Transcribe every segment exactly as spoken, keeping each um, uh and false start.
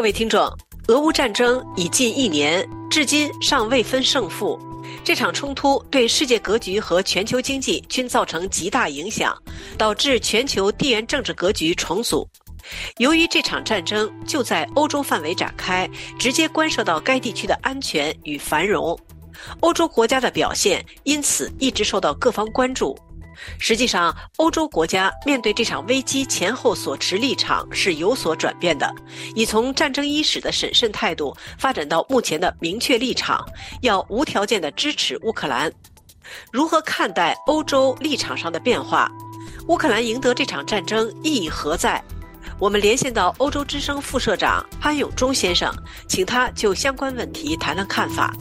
各位听众，俄乌战争已近一年，至今尚未分胜负。这场冲突对世界格局和全球经济均造成极大影响，导致全球地缘政治格局重组。由于这场战争就在欧洲范围展开，直接关涉到该地区的安全与繁荣，欧洲国家的表现因此一直受到各方关注。实际上，欧洲国家面对这场危机前后所持立场是有所转变的，已从战争伊始的审慎态度发展到目前的明确立场，要无条件地支持乌克兰。如何看待欧洲立场上的变化？乌克兰赢得这场战争意义何在？我们连线到欧洲之声副社长潘永忠先生，请他就相关问题谈谈看法。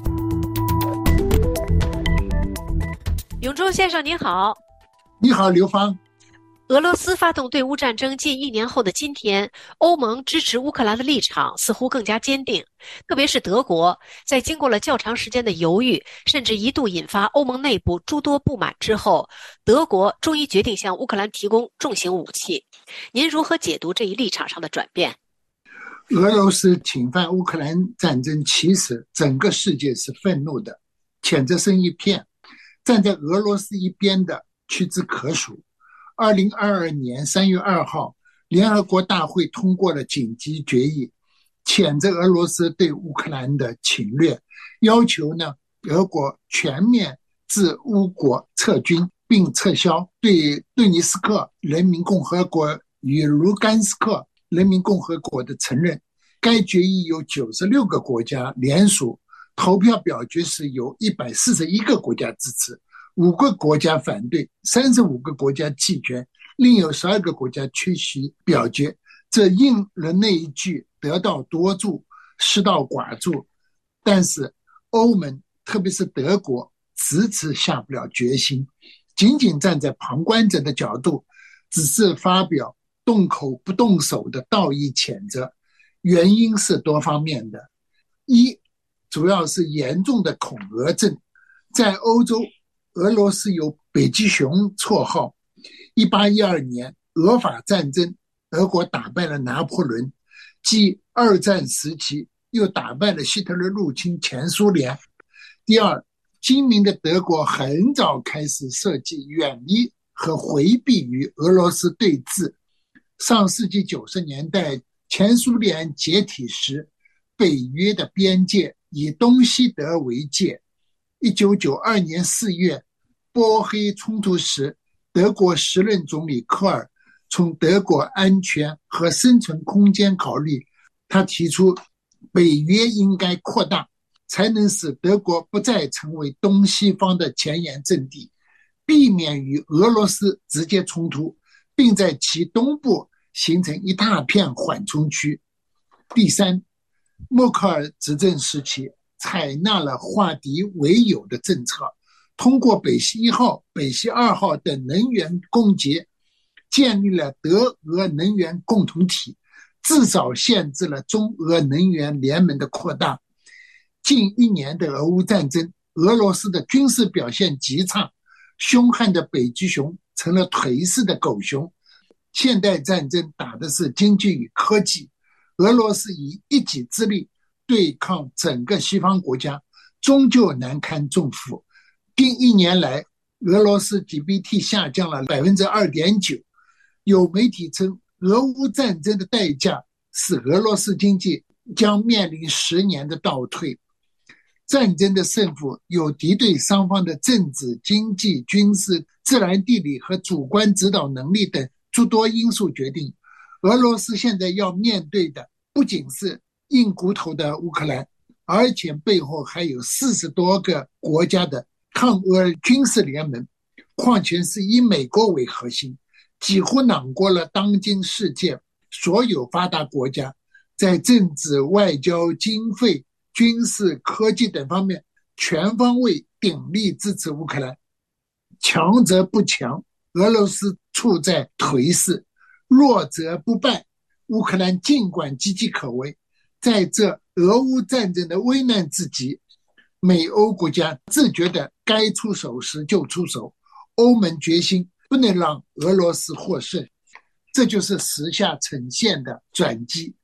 永忠先生您好。 你好，刘芳。 俄罗斯发动对乌战争近一年后的今天，欧盟支持乌克兰的立场似乎更加坚定，特别是德国，在经过了较长时间的犹豫，甚至一度引发欧盟内部诸多不满之后，德国终于决定向乌克兰提供重型武器。您如何解读这一立场上的转变？ 俄罗斯侵犯乌克兰战争，其实整个世界是愤怒的，谴责声一片，站在俄罗斯一边的屈指可数。二零二二年三月二号，联合国大会通过了紧急决议，谴责俄罗斯对乌克兰的侵略，要求呢俄国全面自乌国撤军，并撤销对顿涅斯克人民共和国与卢甘斯克人民共和国的承认。该决议由九十六个国家联署，投票表决时有一百四十一个国家支持，五个国家反对，三十五个国家弃权，另有十二个国家缺席表决。这应了那一句得道多助，失道寡助。但是欧盟特别是德国迟迟下不了决心，仅仅站在旁观者的角度，只是发表动口不动手的道义谴责。原因是多方面的。一，主要是严重的恐俄症。在欧洲，俄罗斯有北极熊绰号。一八一二年俄法战争，俄国打败了拿破仑，继二战时期又打败了希特勒入侵前苏联。第二，精明的德国很早开始设计远离和回避与俄罗斯对峙。上世纪九十年代前苏联解体时，北约的边界以东西德为界。一九九二年四月波黑冲突时，德国时任总理科尔从德国安全和生存空间考虑，他提出北约应该扩大，才能使德国不再成为东西方的前沿阵地，避免与俄罗斯直接冲突，并在其东部形成一大片缓冲区。第三，默克尔执政时期采纳了化敌为友的政策，通过北溪一号、北溪二号等能源供给，建立了德俄能源共同体，至少限制了中俄能源联盟的扩大。近一年的俄乌战争，俄罗斯的军事表现极差，凶悍的北极熊成了颓势的狗熊。现代战争打的是经济与科技，俄罗斯以一己之力对抗整个西方国家，终究难堪重负。近一年来，俄罗斯 G D P 下降了 百分之二点九， 有媒体称俄乌战争的代价是俄罗斯经济将面临十年的倒退。战争的胜负有敌对双方的政治、经济、军事、自然地理和主观指导能力等诸多因素决定。俄罗斯现在要面对的不仅是硬骨头的乌克兰，而且背后还有四十多个国家的抗俄军事联盟，况且是以美国为核心，几乎囊括了当今世界所有发达国家，在政治、外交、经费、军事、科技等方面全方位鼎力支持乌克兰。强则不强，俄罗斯处在颓势；弱则不败，乌克兰尽管岌岌可危。在这俄乌战争的危难之际，美欧国家自觉得该出手时就出手，欧盟决心不能让俄罗斯获胜，这就是时下呈现的转机。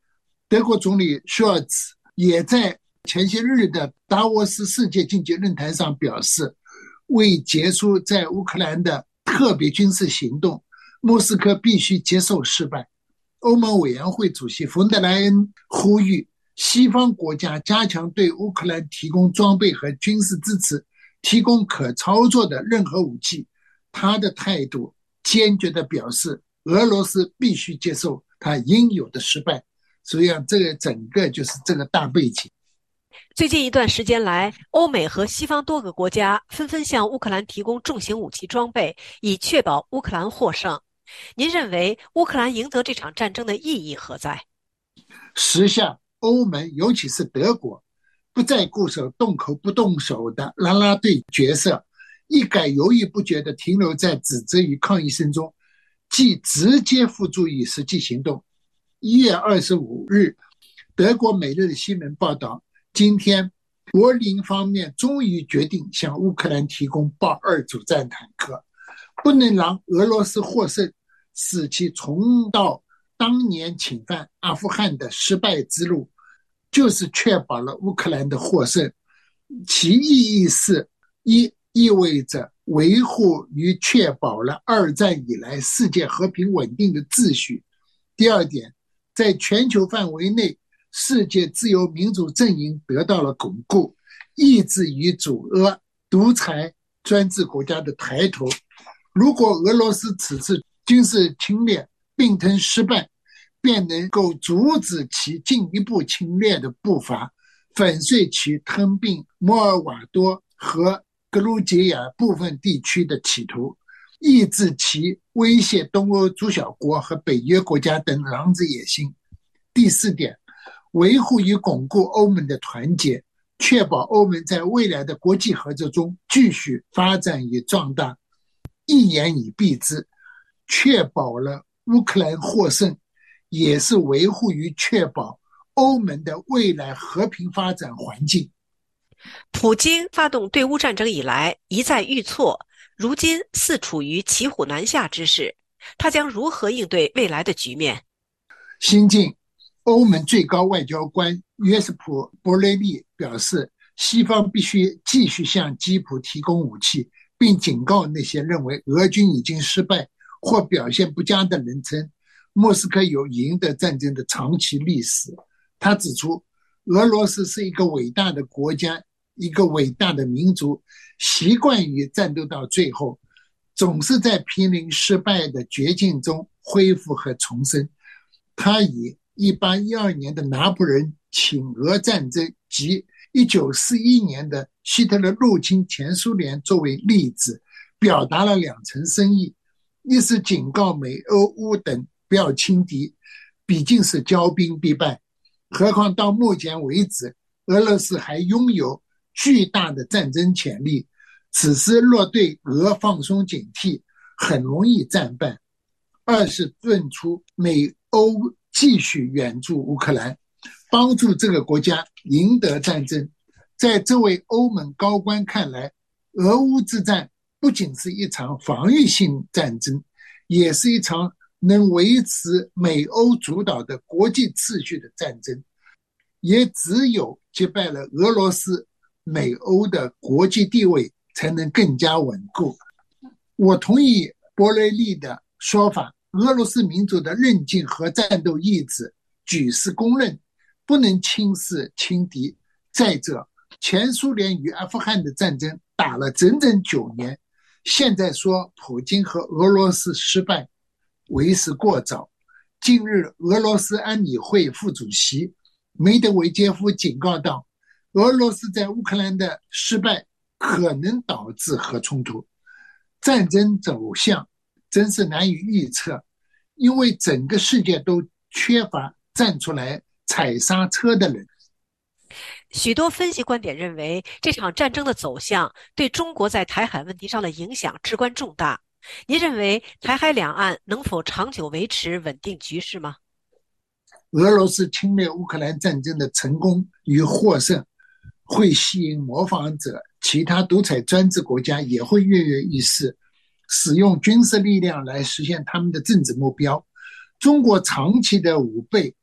德国总理舒尔茨也在前些日的达沃斯世界经济论坛上表示，为结束在乌克兰的特别军事行动，莫斯科必须接受失败。欧盟委员会主席冯德莱恩呼吁西方国家加强对乌克兰提供装备和军事支持，提供可操作的任何武器。他的态度坚决地表示，俄罗斯必须接受他应有的失败。所以这个整个就是这个大背景。 最近一段时间来，欧美和西方多个国家纷纷向乌克兰提供重型武器装备，以确保乌克兰获胜。您认为乌克兰赢得这场战争的意义何在？ 时下欧盟，尤其是德国，不再固守动口不动手的啦啦队角色，一改犹豫不决地停留在指责与抗议声中，即直接付诸于实际行动。一月二十五日，德国每日新闻报道，今天柏林方面终于决定向乌克兰提供豹二主战坦克，不能让俄罗斯获胜，使其重蹈当年侵犯阿富汗的失败之路，就是确保了乌克兰的获胜。其意义是，一意味着维护与确保了二战以来世界和平稳定的秩序。第二点，在全球范围内，世界自由民主阵营得到了巩固，抑制与阻遏独裁专制国家的抬头。如果俄罗斯此次军事侵略并吞失败，便能够阻止其进一步侵略的步伐，粉碎其吞并摩尔瓦多和格鲁吉亚部分地区的企图，抑制其威胁东欧诸小国和北约国家等狼子野心。第四点，维护与巩固欧盟的团结，确保欧盟在未来的国际合作中继续发展与壮大。一言以蔽之，确保了乌克兰获胜，也是维护与确保欧盟的未来和平发展环境。 普京发动对乌战争以来一再遇挫，如今似处于骑虎难下之势，他将如何应对未来的局面？ 新近，欧盟最高外交官约瑟普·博雷利表示，西方必须继续向基辅提供武器，并警告那些认为俄军已经失败或表现不佳的人称，莫斯科有赢得战争的长期历史。他指出，俄罗斯是一个伟大的国家，一个伟大的民族，习惯于战斗到最后，总是在濒临失败的绝境中恢复和重生。他以一八一二年的拿破仑侵俄战争及一九四一年的希特勒入侵前苏联作为例子，表达了两层深意：一是警告美欧乌等不要轻敌，毕竟是骄兵必败，何况到目前为止，俄罗斯还拥有巨大的战争潜力，此时若对俄放松警惕，很容易战败。二是论出美欧继续援助乌克兰，帮助这个国家赢得战争。在这位欧盟高官看来，俄乌之战不仅是一场防御性战争，也是一场能维持美欧主导的国际秩序的战争。也只有击败了俄罗斯，美欧的国际地位才能更加稳固。我同意博雷利的说法，俄罗斯民族的韧劲和战斗意志举世公认，不能轻视轻敌。再者，前苏联与阿富汗的战争打了整整九年，现在说普京和俄罗斯失败，为时过早。近日，俄罗斯安理会副主席梅德韦杰夫警告道，俄罗斯在乌克兰的失败可能导致核冲突。战争走向真是难以预测，因为整个世界都缺乏站出来踩刹车的人。 许多分析观点认为，这场战争的走向对中国在台海问题上的影响至关重大。您认为台海两岸能否长久维持稳定局势吗？ 俄罗斯侵略乌克兰战争的成功与获胜会吸引模仿者，其他独裁专制国家也会跃跃欲试，使用军事力量来实现他们的政治目标。中国长期的武备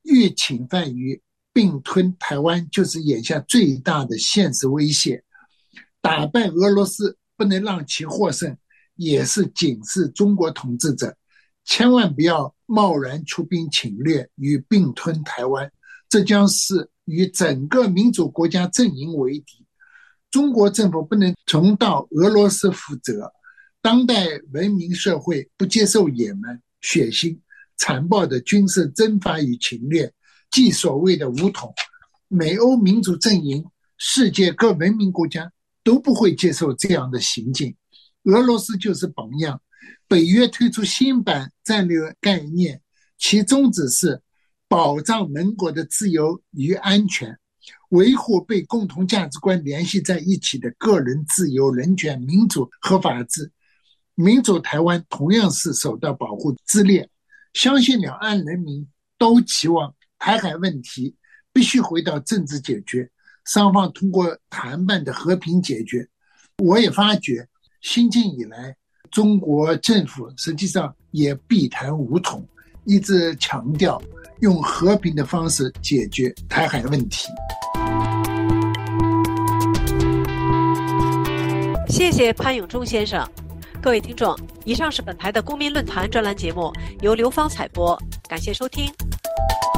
欲侵犯于并吞台湾就是眼下最大的现实威胁。打败俄罗斯，不能让其获胜，也是警示中国统治者千万不要贸然出兵侵略与并吞台湾，这将是与整个民主国家阵营为敌。中国政府不能重蹈俄罗斯覆辙，当代文明社会不接受野蛮、血腥、残暴的军事征伐与侵略，即所谓的武统。美欧民主阵营、世界各文明国家都不会接受这样的行径。俄罗斯就是榜样。北约推出新版战略概念，其宗旨是保障盟国的自由与安全，维护被共同价值观联系在一起的个人自由、人权、民主和法治。民主台湾同样是受到保护之列。相信两岸人民都期望台海问题必须回到政治解决，双方通过谈判的和平解决。我也发觉新近以来，中国政府实际上也避谈武统，一直强调用和平的方式解决台海问题。 谢谢潘永忠先生。各位听众，以上是本台的公民论坛专栏节目，由刘芳采播，感谢收听。